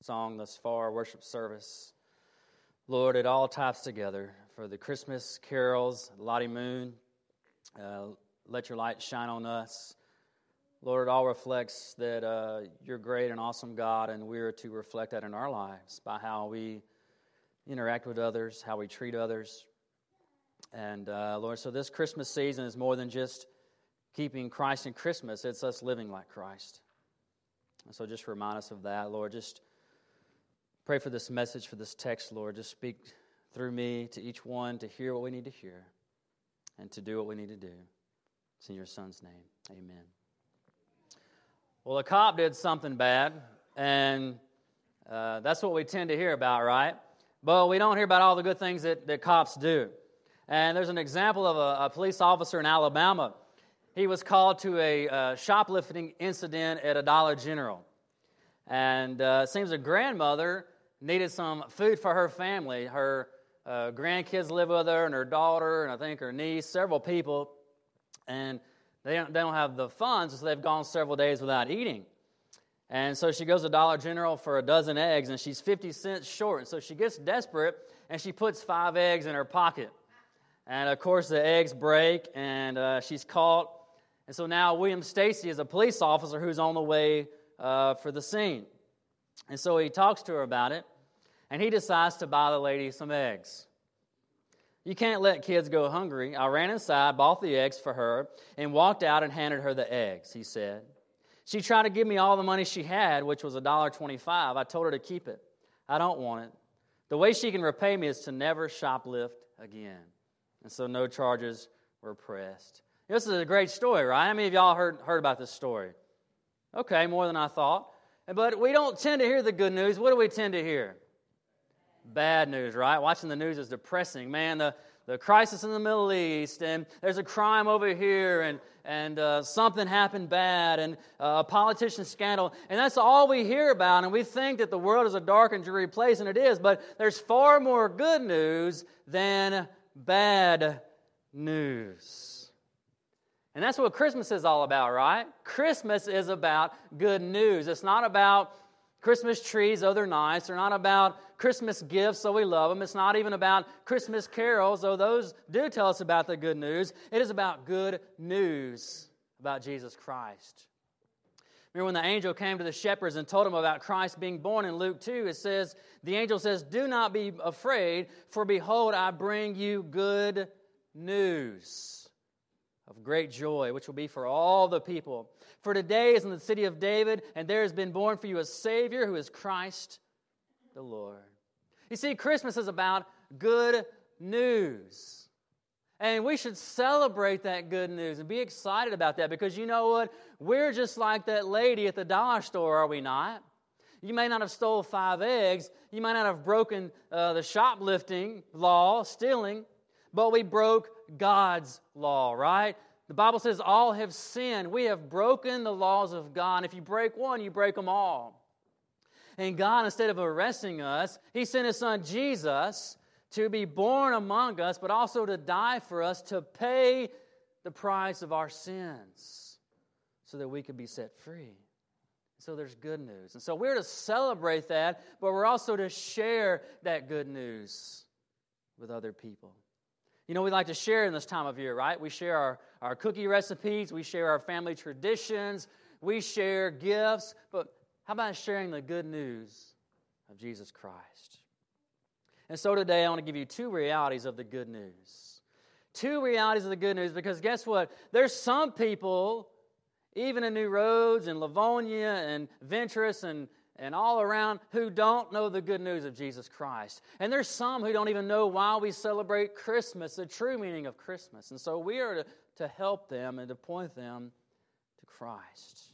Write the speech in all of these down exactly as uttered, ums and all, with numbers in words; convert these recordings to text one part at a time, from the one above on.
song thus far, worship service. Lord, it all ties together for the Christmas carols, Lottie Moon, uh, Let Your Light Shine on Us. Lord, it all reflects that uh, you're great and awesome God, and we are to reflect that in our lives by how we interact with others, how we treat others. And uh, Lord, so this Christmas season is more than just keeping Christ in Christmas. It's us living like Christ. And so just remind us of that, Lord. Just pray for this message, for this text, Lord. Just speak through me to each one to hear what we need to hear and to do what we need to do. It's in your Son's name. Amen. Well, a cop did something bad, and uh, that's what we tend to hear about, right? But we don't hear about all the good things that, that cops do. And there's an example of a, a police officer in Alabama. He was called to a uh, shoplifting incident at a Dollar General. And uh, it seems a grandmother needed some food for her family. Her uh, grandkids live with her, and her daughter, and I think her niece, several people. And they don't, they don't have the funds, so they've gone several days without eating. And so she goes to Dollar General for a dozen eggs, and she's fifty cents short. And so she gets desperate, and she puts five eggs in her pocket. And, of course, the eggs break, and uh, she's caught. And so now William Stacy is a police officer who's on the way uh, for the scene. And so he talks to her about it, and he decides to buy the lady some eggs. You can't let kids go hungry. I ran inside, bought the eggs for her, and walked out and handed her the eggs, he said. She tried to give me all the money she had, which was one dollar and twenty-five cents. I told her to keep it. I don't want it. The way she can repay me is to never shoplift again. And so no charges were pressed. This is a great story, right? How many of y'all heard, heard about this story? Okay, more than I thought. But we don't tend to hear the good news. What do we tend to hear? Bad news, right? Watching the news is depressing. Man, the, the crisis in the Middle East, and there's a crime over here, and, and uh, something happened bad, and uh, a politician scandal. And that's all we hear about, and we think that the world is a dark and dreary place, and it is. But there's far more good news than bad news. And that's what Christmas is all about, right? Christmas is about good news. It's not about Christmas trees, oh, they're nice. They're not about Christmas gifts, so we love them. It's not even about Christmas carols, though those do tell us about the good news. It is about good news about Jesus Christ. Remember when the angel came to the shepherds and told them about Christ being born in Luke two, it says, the angel says, do not be afraid, for behold, I bring you good news of great joy, which will be for all the people. For today is in the city of David, and there has been born for you a Savior who is Christ the Lord. You see, Christmas is about good news. And we should celebrate that good news and be excited about that, because you know what? We're just like that lady at the dollar store, are we not? You may not have stole five eggs. You might not have broken uh, the shoplifting law, stealing, but we broke God's law, right? The Bible says all have sinned. We have broken the laws of God. If you break one, you break them all. And God, instead of arresting us, He sent His Son Jesus to be born among us, but also to die for us, to pay the price of our sins so that we could be set free. So there's good news. And so we're to celebrate that, but we're also to share that good news with other people. You know, we like to share in this time of year, right? We share our, our cookie recipes. We share our family traditions. We share gifts. But how about sharing the good news of Jesus Christ? And so today I want to give you two realities of the good news. Two realities of the good news, because guess what? There's some people, even in New Roads and Livonia and Ventress and and all around, who don't know the good news of Jesus Christ. And there's some who don't even know why we celebrate Christmas, the true meaning of Christmas. And so we are to, to help them and to point them to Christ.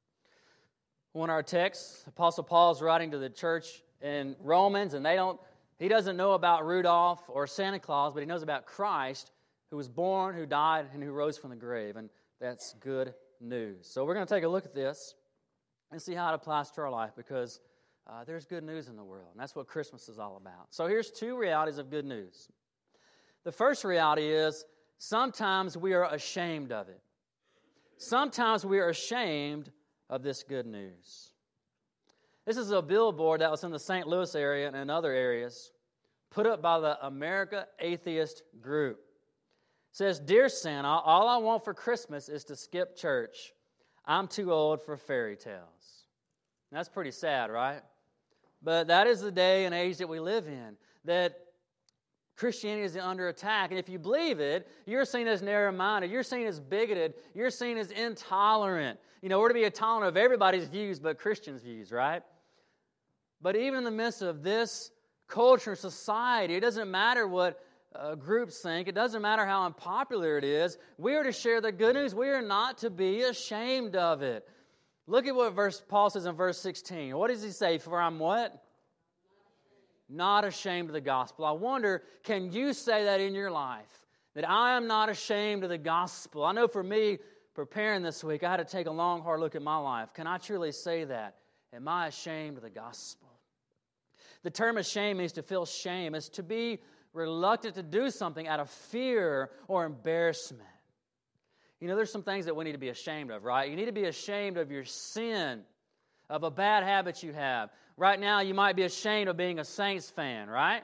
Well, in our text, Apostle Paul is writing to the church in Romans, and they don't, he doesn't know about Rudolph or Santa Claus, but he knows about Christ, who was born, who died, and who rose from the grave. And that's good news. So we're going to take a look at this and see how it applies to our life, because uh, there's good news in the world, and that's what Christmas is all about. So here's two realities of good news. The first reality is sometimes we are ashamed of it. Sometimes we are ashamed of this good news. This is a billboard that was in the Saint Louis area and in other areas, put up by the America Atheist Group. It says, "Dear Santa, all I want for Christmas is to skip church. I'm too old for fairy tales." That's pretty sad, right? But that is the day and age that we live in, that Christianity is under attack. And if you believe it, you're seen as narrow-minded. You're seen as bigoted. You're seen as intolerant. You know, we're to be intolerant of everybody's views but Christians' views, right? But even in the midst of this culture and society, it doesn't matter what uh, groups think. It doesn't matter how unpopular it is. We are to share the good news. We are not to be ashamed of it. Look at what verse Paul says in verse sixteen. What does he say? For I'm what? Not ashamed of the gospel. I wonder, can you say that in your life? That I am not ashamed of the gospel. I know for me, preparing this week, I had to take a long, hard look at my life. Can I truly say that? Am I ashamed of the gospel? The term ashamed means to feel shame. It's to be reluctant to do something out of fear or embarrassment. You know, there's some things that we need to be ashamed of, right? You need to be ashamed of your sin, of a bad habit you have. Right now, you might be ashamed of being a Saints fan, right?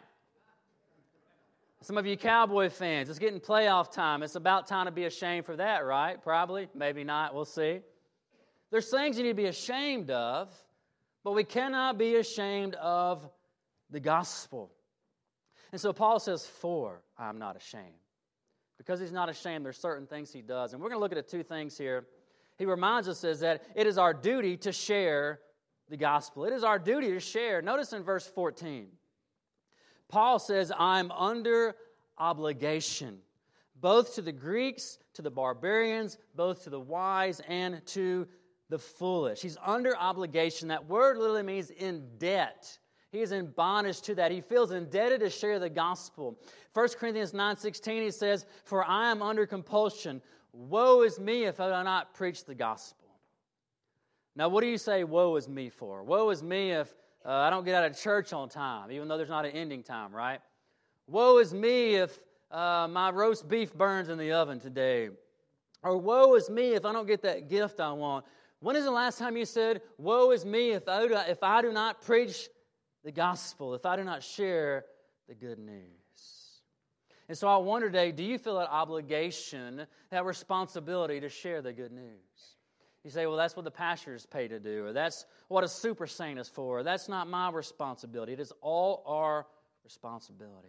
Some of you Cowboy fans, it's getting playoff time. It's about time to be ashamed for that, right? Probably, maybe not, we'll see. There's things you need to be ashamed of, but we cannot be ashamed of the gospel. And so Paul says, for I'm not ashamed. Because he's not ashamed, there's certain things he does. And we're going to look at two things here. He reminds us is that it is our duty to share the gospel. It is our duty to share. Notice in verse fourteen, Paul says, I'm under obligation, both to the Greeks, to the barbarians, both to the wise, and to the foolish. He's under obligation. That word literally means in debt. He is in bondage to that. He feels indebted to share the gospel. First Corinthians nine sixteen, he says, for I am under compulsion. Woe is me if I do not preach the gospel. Now, what do you say woe is me for? Woe is me if uh, I don't get out of church on time, even though there's not an ending time, right? Woe is me if uh, my roast beef burns in the oven today. Or woe is me if I don't get that gift I want. When is the last time you said, woe is me if I do, if I do not preach the gospel, if I do not share the good news? And so I wonder today, do you feel that obligation, that responsibility to share the good news? You say, well, that's what the pastor is paid to do, or that's what a super saint is for. Or, that's not my responsibility. It is all our responsibility.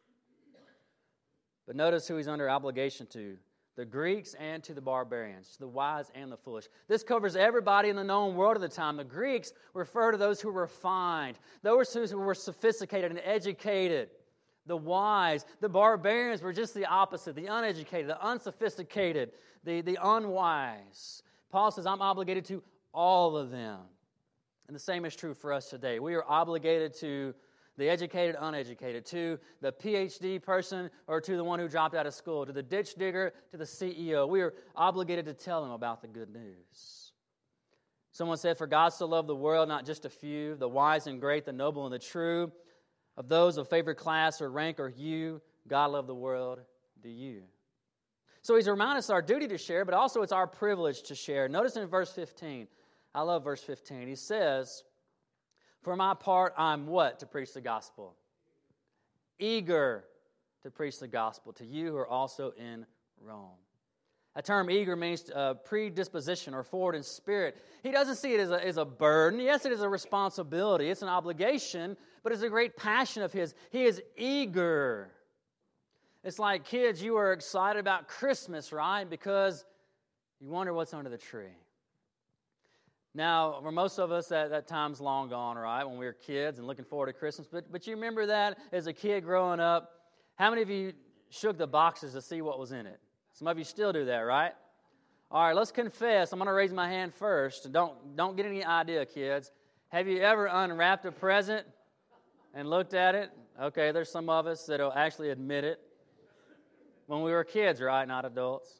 But notice who he's under obligation to. The Greeks and to the barbarians, to the wise and the foolish. This covers everybody in the known world at the time. The Greeks refer to those who were refined, those who were sophisticated and educated. The wise, the barbarians were just the opposite, the uneducated, the unsophisticated, the, the unwise. Paul says, I'm obligated to all of them. And the same is true for us today. We are obligated to the educated, uneducated, to the P H D person or to the one who dropped out of school, to the ditch digger, to the C E O. We are obligated to tell them about the good news. Someone said, for God so loved the world, not just a few, the wise and great, the noble and the true, of those of favored class or rank or hue, God loved the world, do you? So he's reminding us our duty to share, but also it's our privilege to share. Notice in verse fifteen, I love verse fifteen. He says, for my part, I'm what to preach the gospel? Eager to preach the gospel to you who are also in Rome. That term eager means uh, predisposition or forward in spirit. He doesn't see it as a, as a burden. Yes, it is a responsibility. It's an obligation, but it's a great passion of his. He is eager. It's like, kids, you are excited about Christmas, right? Because you wonder what's under the tree. Now, for most of us, that, that time's long gone, right, when we were kids and looking forward to Christmas. But, but you remember that as a kid growing up? How many of you shook the boxes to see what was in it? Some of you still do that, right? All right, let's confess. I'm going to raise my hand first. And don't, don't get any idea, kids. Have you ever unwrapped a present and looked at it? Okay, there's some of us that will actually admit it. When we were kids, right, not adults.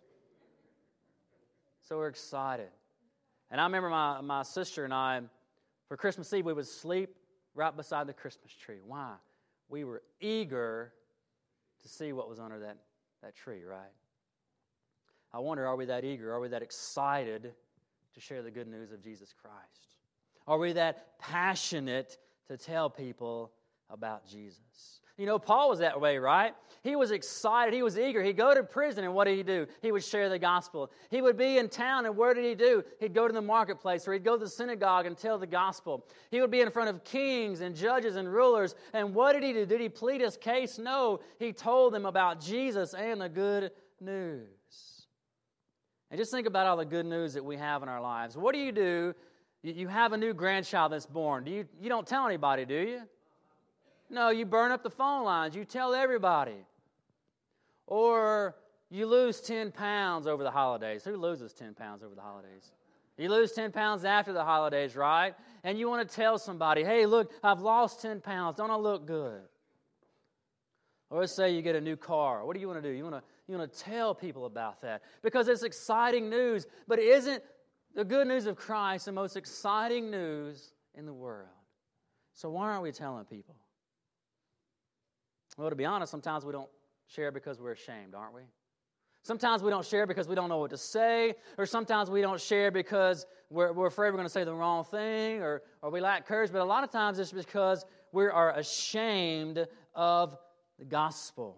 So we're excited. And I remember my, my sister and I, for Christmas Eve, we would sleep right beside the Christmas tree. Why? We were eager to see what was under that, that tree, right? I wonder, are we that eager? Are we that excited to share the good news of Jesus Christ? Are we that passionate to tell people about Jesus? You know, Paul was that way, right? He was excited. He was eager. He'd go to prison, and what did he do? He would share the gospel. He would be in town, and where did he do? He'd go to the marketplace, or he'd go to the synagogue and tell the gospel. He would be in front of kings and judges and rulers, and what did he do? Did he plead his case? No. He told them about Jesus and the good news. And just think about all the good news that we have in our lives. What do you do? You have a new grandchild that's born. Do you, you don't tell anybody, do you? No, you burn up the phone lines. You tell everybody. Or you lose ten pounds over the holidays. Who loses ten pounds over the holidays? You lose ten pounds after the holidays, right? And you want to tell somebody, hey, look, I've lost ten pounds. Don't I look good? Or let's say you get a new car. What do you want to do? You want to, you want to tell people about that. Because it's exciting news. But isn't the good news of Christ the most exciting news in the world? So why aren't we telling people? Well, to be honest, sometimes we don't share because we're ashamed, aren't we? Sometimes we don't share because we don't know what to say, or sometimes we don't share because we're, we're afraid we're going to say the wrong thing, or, or we lack courage, but a lot of times it's because we are ashamed of the gospel.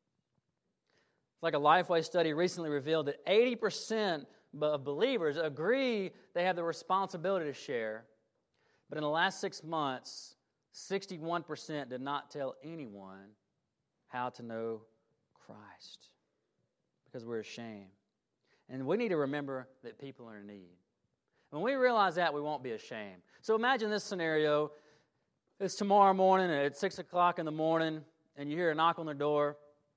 It's like a Lifeway study recently revealed that eighty percent of believers agree they have the responsibility to share, but in the last six months, sixty-one percent did not tell anyone how to know Christ because we're ashamed. And we need to remember that people are in need. When we realize that, we won't be ashamed. So imagine this scenario. It's tomorrow morning at six o'clock in the morning, and you hear a knock on the door,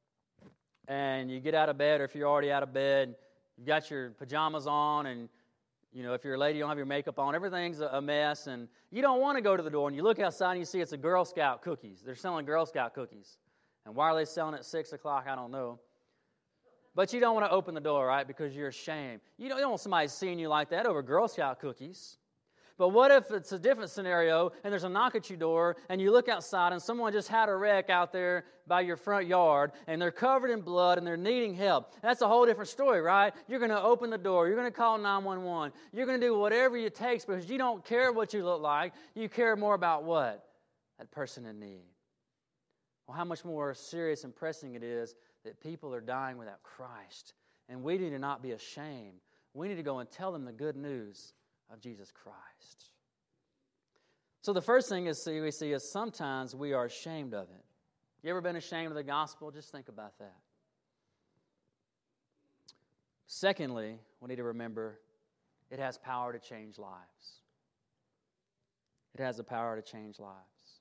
and you get out of bed, or if you're already out of bed, you've got your pajamas on, and you know, if you're a lady, you don't have your makeup on. Everything's a mess, and you don't want to go to the door, and you look outside, and you see it's a Girl Scout cookies. They're selling Girl Scout cookies. And why are they selling at six o'clock? I don't know. But you don't want to open the door, right, because you're ashamed. You don't, you don't want somebody seeing you like that over Girl Scout cookies. But what if it's a different scenario, and there's a knock at your door, and you look outside, and someone just had a wreck out there by your front yard, and they're covered in blood, and they're needing help? That's a whole different story, right? You're going to open the door. You're going to call nine one one. You're going to do whatever it takes because you don't care what you look like. You care more about what? That person in need. Well, how much more serious and pressing it is that people are dying without Christ. And we need to not be ashamed. We need to go and tell them the good news of Jesus Christ. So the first thing is see, we see is sometimes we are ashamed of it. You ever been ashamed of the gospel? Just think about that. Secondly, we need to remember it has power to change lives. It has the power to change lives.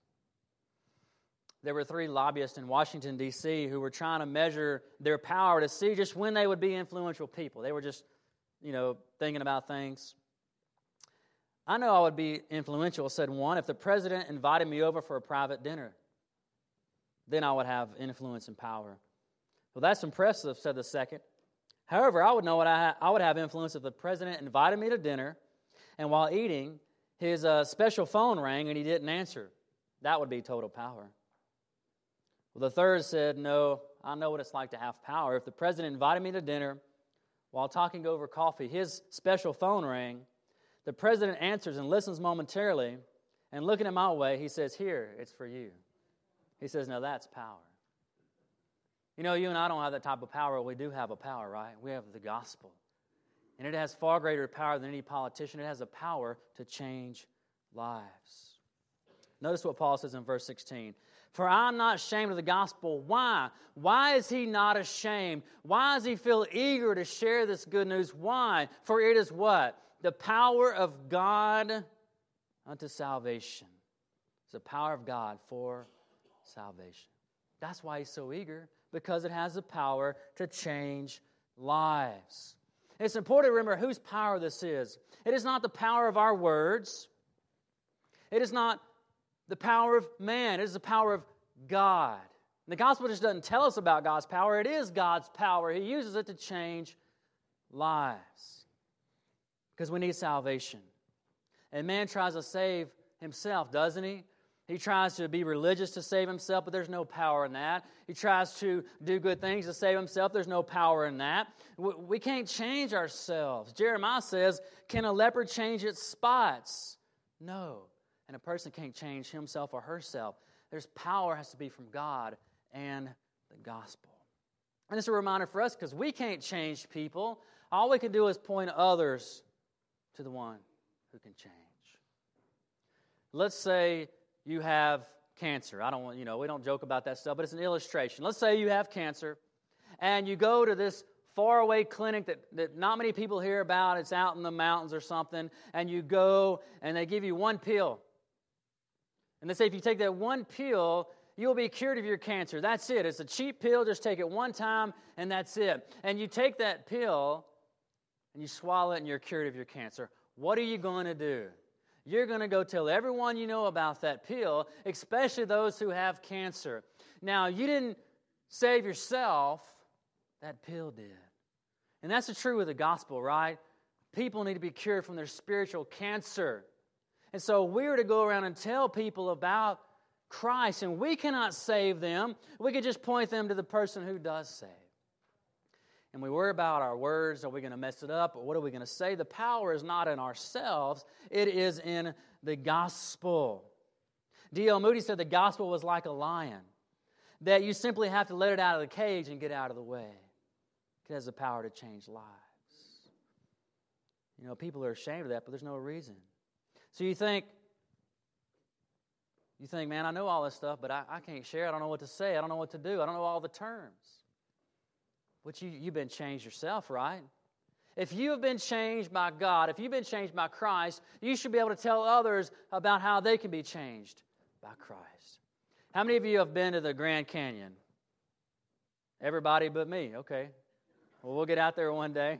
There were three lobbyists in Washington, D C who were trying to measure their power to see just when they would be influential people. They were just, you know, thinking about things. I know I would be influential, said one, if the president invited me over for a private dinner. Then I would have influence and power. Well, that's impressive, said the second. However, I would know what I, ha- I would have influence if the president invited me to dinner, and while eating, his uh, special phone rang and he didn't answer. That would be total power. Well, the third said, no, I know what it's like to have power. If the president invited me to dinner while talking over coffee, his special phone rang, the president answers and listens momentarily, and looking at my way, he says, here, it's for you. He says, now that's power. You know, you and I don't have that type of power, but we do have a power, right? We have the gospel. And it has far greater power than any politician. It has the power to change lives. Notice what Paul says in verse sixteen. For I'm not ashamed of the gospel. Why? Why is he not ashamed? Why does he feel eager to share this good news? Why? For it is what? The power of God unto salvation. It's the power of God for salvation. That's why he's so eager, because it has the power to change lives. It's important to remember whose power this is. It is not the power of our words. It is not the power of man. It is the power of God. The gospel just doesn't tell us about God's power. It is God's power. He uses it to change lives. Because we need salvation. And man tries to save himself, doesn't he? He tries to be religious to save himself, but there's no power in that. He tries to do good things to save himself. There's no power in that. We can't change ourselves. Jeremiah says, can a leopard change its spots? No. And a person can't change himself or herself. There's power has to be from God and the gospel. And it's a reminder for us because we can't change people. All we can do is point others to the one who can change. Let's say you have cancer. I don't want, you know, we don't joke about that stuff, but it's an illustration. Let's say you have cancer and you go to this faraway clinic that, that not many people hear about. It's out in the mountains or something. And you go and they give you one pill. And they say if you take that one pill, you'll be cured of your cancer. That's it. It's a cheap pill. Just take it one time and that's it. And you take that pill and you swallow it and you're cured of your cancer. What are you going to do? You're going to go tell everyone you know about that pill, especially those who have cancer. Now, you didn't save yourself. That pill did. And that's the truth with the gospel, right? People need to be cured from their spiritual cancer. And so we're to go around and tell people about Christ, and we cannot save them. We can just point them to the person who does save. And we worry about our words. Are we going to mess it up? Or what are we going to say? The power is not in ourselves. It is in the gospel. D L Moody said the gospel was like a lion, that you simply have to let it out of the cage and get out of the way. It has the power to change lives. You know, people are ashamed of that, but there's no reason. So you think, you think, man, I know all this stuff, but I, I can't share. I don't know what to say. I don't know what to do. I don't know all the terms. But you, you've been changed yourself, right? If you have been changed by God, if you've been changed by Christ, you should be able to tell others about how they can be changed by Christ. How many of you have been to the Grand Canyon? Everybody but me. Okay. Well, we'll get out there one day.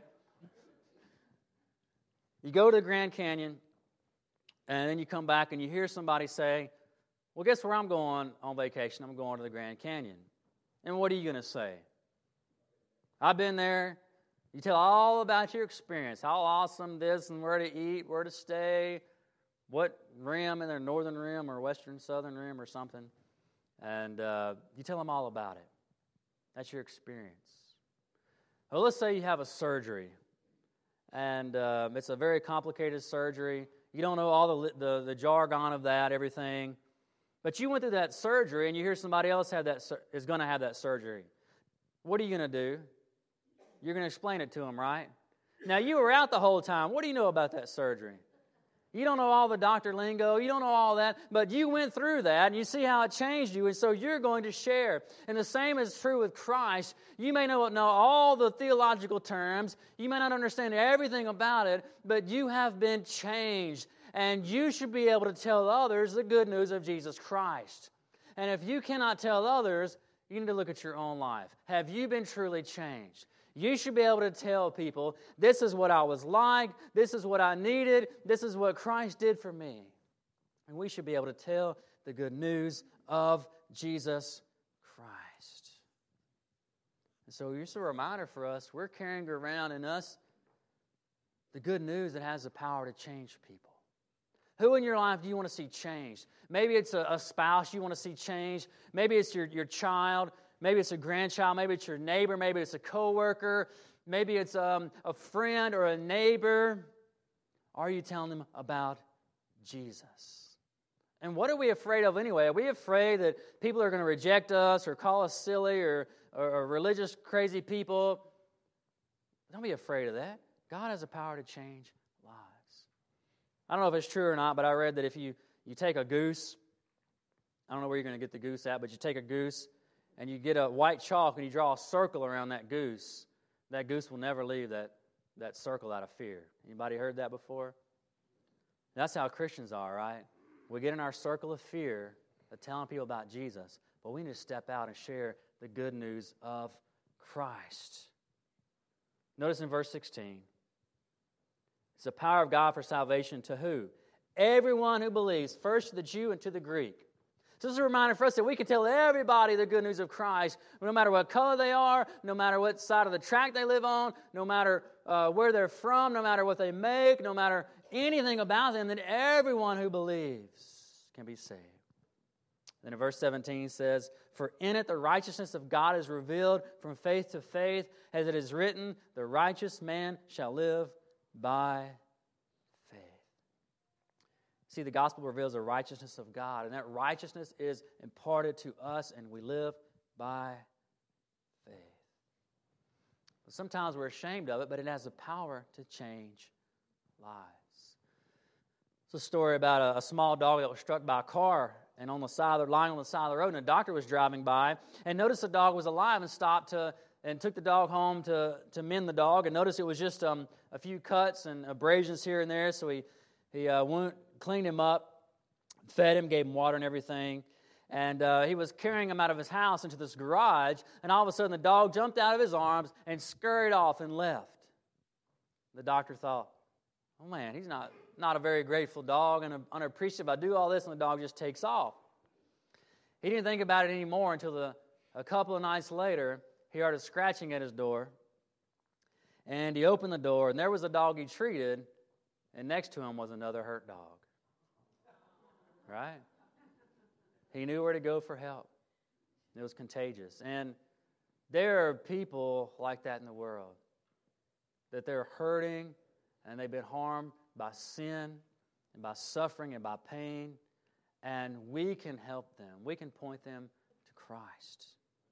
You go to the Grand Canyon, and then you come back and you hear somebody say, well, guess where I'm going on vacation? I'm going to the Grand Canyon. And what are you going to say? I've been there. You tell all about your experience, how awesome this and where to eat, where to stay, what rim in there, northern rim or western, southern rim or something. And uh, you tell them all about it. That's your experience. Well, let's say you have a surgery, and uh, it's a very complicated surgery. You don't know all the, the the jargon of that, everything, but you went through that surgery, and you hear somebody else have that is going to have that surgery. What are you going to do? You're going to explain it to them, right? Now, you were out the whole time. What do you know about that surgery? You don't know all the doctor lingo. You don't know all that, but you went through that, and you see how it changed you, and so you're going to share. And the same is true with Christ. You may not know all the theological terms. You may not understand everything about it, but you have been changed, and you should be able to tell others the good news of Jesus Christ. And if you cannot tell others, you need to look at your own life. Have you been truly changed? You should be able to tell people, this is what I was like, this is what I needed, this is what Christ did for me. And we should be able to tell the good news of Jesus Christ. And so it's a reminder for us, we're carrying around in us the good news that has the power to change people. Who in your life do you want to see changed? Maybe it's a, a spouse you want to see changed. Maybe it's your, your child. Maybe it's a grandchild, maybe it's your neighbor, maybe it's a coworker, maybe it's um, a friend or a neighbor. Are you telling them about Jesus? And what are we afraid of anyway? Are we afraid that people are going to reject us or call us silly or, or, or religious crazy people? Don't be afraid of that. God has the power to change lives. I don't know if it's true or not, but I read that if you, you take a goose, I don't know where you're going to get the goose at, but you take a goose, and you get a white chalk and you draw a circle around that goose, that goose will never leave that, that circle out of fear. Anybody heard that before? That's how Christians are, right? We get in our circle of fear of telling people about Jesus, but we need to step out and share the good news of Christ. Notice in verse sixteen, it's the power of God for salvation to who? Everyone who believes, first to the Jew and to the Greek. So this is a reminder for us that we can tell everybody the good news of Christ, no matter what color they are, no matter what side of the track they live on, no matter uh, where they're from, no matter what they make, no matter anything about them, that everyone who believes can be saved. Then in verse seventeen says, for in it the righteousness of God is revealed from faith to faith, as it is written, the righteous man shall live by faith. See, the gospel reveals the righteousness of God, and that righteousness is imparted to us, and we live by faith. But sometimes we're ashamed of it, but it has the power to change lives. It's a story about a, a small dog that was struck by a car and on the side of the, lying on the side of the road, and a doctor was driving by and noticed the dog was alive and stopped to and took the dog home to, to mend the dog, and noticed it was just um, a few cuts and abrasions here and there, so he, he uh, went, cleaned him up, fed him, gave him water and everything, and uh, he was carrying him out of his house into this garage, and all of a sudden the dog jumped out of his arms and scurried off and left. The doctor thought, oh man, he's not, not a very grateful dog and unappreciative. I do all this and the dog just takes off. He didn't think about it anymore until the, a couple of nights later, he heard a scratching at his door, and he opened the door, and there was a dog he treated, and next to him was another hurt dog. Right? He knew where to go for help. It was contagious. And there are people like that in the world, that they're hurting, and they've been harmed by sin, and by suffering, and by pain, and we can help them. We can point them to Christ.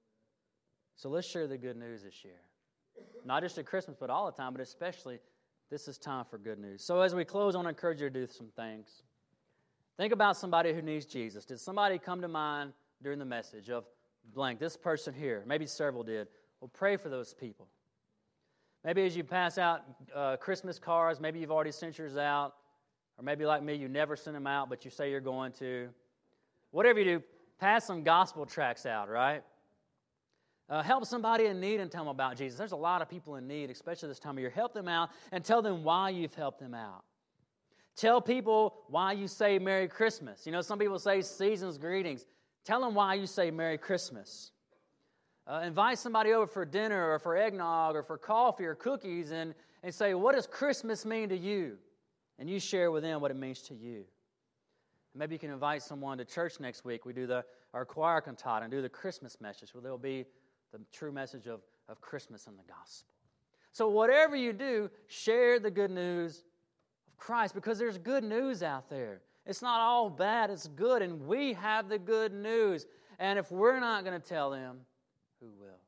So let's share the good news this year. Not just at Christmas, but all the time, but especially this is time for good news. So as we close, I want to encourage you to do some things. Think about somebody who needs Jesus. Did somebody come to mind during the message of blank, this person here? Maybe several did. Well, pray for those people. Maybe as you pass out uh, Christmas cards, maybe you've already sent yours out, or maybe like me, you never sent them out, but you say you're going to. Whatever you do, pass some gospel tracts out, right? Uh, help somebody in need and tell them about Jesus. There's a lot of people in need, especially this time of year. Help them out and tell them why you've helped them out. Tell people why you say Merry Christmas. You know, some people say season's greetings. Tell them why you say Merry Christmas. Uh, invite somebody over for dinner or for eggnog or for coffee or cookies and, and say, what does Christmas mean to you? And you share with them what it means to you. Maybe you can invite someone to church next week. We do the our choir cantate and do the Christmas message where there will be the true message of, of Christmas and the gospel. So whatever you do, share the good news of Christ, because there's good news out there. It's not all bad, it's good, and we have the good news. And if we're not going to tell them, who will?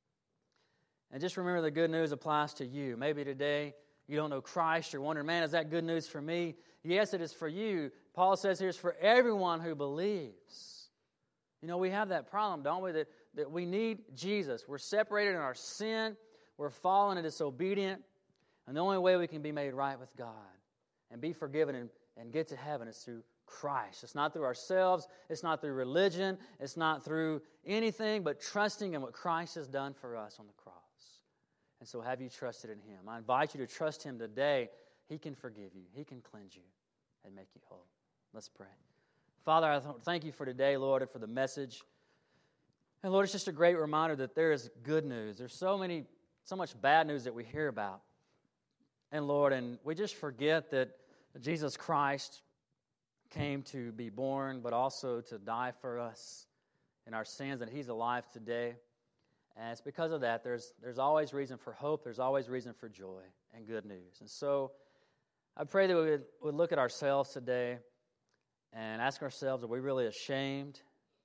And just remember, the good news applies to you. Maybe today you don't know Christ. You're wondering, man, is that good news for me? Yes, it is for you. Paul says here it's for everyone who believes. You know, we have that problem, don't we, that that we need Jesus. We're separated in our sin. We're fallen and disobedient. And the only way we can be made right with God and be forgiven and, and get to heaven is through Christ. It's not through ourselves. It's not through religion. It's not through anything but trusting in what Christ has done for us on the cross. And so have you trusted in Him? I invite you to trust Him today. He can forgive you. He can cleanse you and make you whole. Let's pray. Father, I thank you for today, Lord, and for the message. And Lord, it's just a great reminder that there is good news. There's so many, so much bad news that we hear about. And Lord, and we just forget that Jesus Christ came to be born, but also to die for us in our sins, and He's alive today. And it's because of that, there's, there's always reason for hope. There's always reason for joy and good news. And so I pray that we would, would look at ourselves today and ask ourselves, are we really ashamed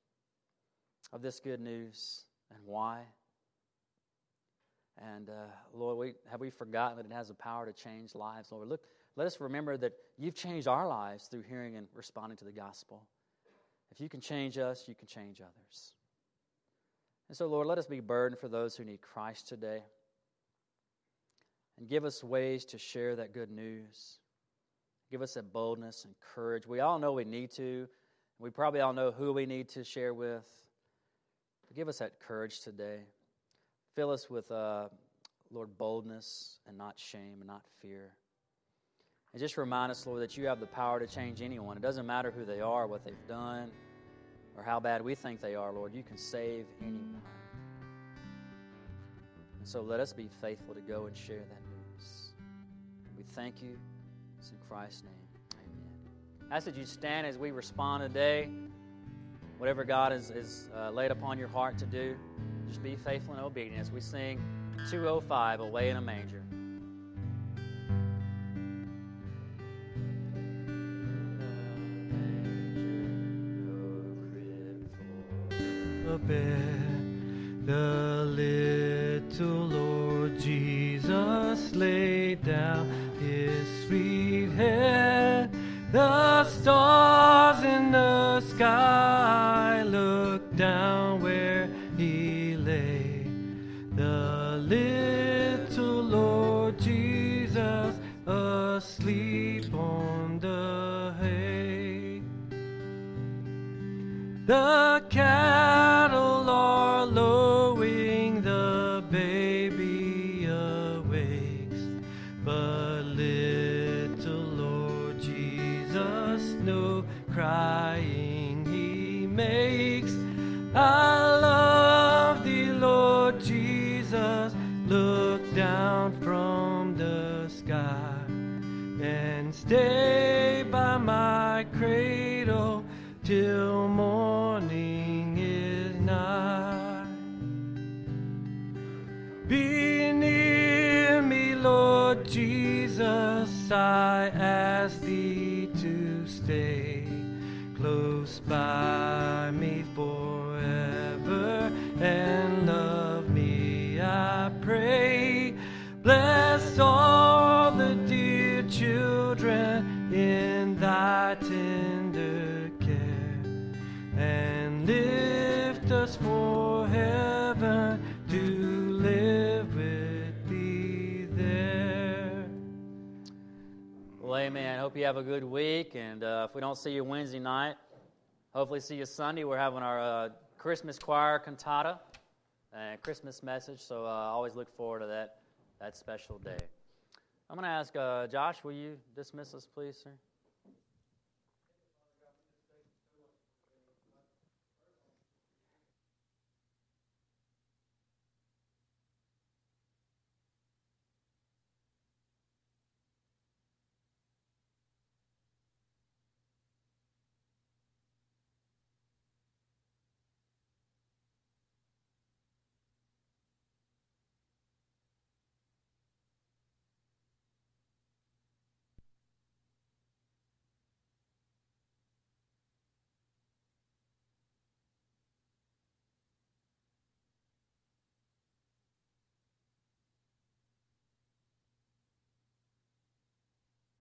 of this good news, and why? And uh, Lord, we, have we forgotten that it has the power to change lives? Lord, look, let us remember that You've changed our lives through hearing and responding to the gospel. If You can change us, You can change others. And so, Lord, let us be burdened for those who need Christ today, and give us ways to share that good news. Give us that boldness and courage. We all know we need to. We probably all know who we need to share with. But give us that courage today. Fill us with, uh, Lord, boldness and not shame and not fear. And just remind us, Lord, that You have the power to change anyone. It doesn't matter who they are, what they've done, or how bad we think they are, Lord. You can save anyone. And so let us be faithful to go and share that news. We thank You. It's in Christ's name. Amen. I ask that you stand as we respond today. Whatever God has, has uh, laid upon your heart to do, just be faithful and obedient as we sing two oh five, Away in a Manger. bed, the little Lord Jesus laid down his sweet head. The stars in the sky looked down where he lay. The little Lord Jesus asleep on the hay. The cattle are lowing, the baby awakes, but little Lord Jesus no crying he makes. I love thee, Lord Jesus, look down from the sky and stay by my cradle till morning is nigh. Be near me, Lord Jesus, I ask thee to stay close by me forever and love me, I pray. Bless all the dear children in thy tender care, and lift us for heaven to live with thee there. Well, amen. I hope you have a good week, and uh, if we don't see you Wednesday night, hopefully see you Sunday. We're having our uh, Christmas choir cantata and Christmas message, so I uh, always look forward to that, that special day. I'm going to ask uh, Josh, will you dismiss us, please, sir?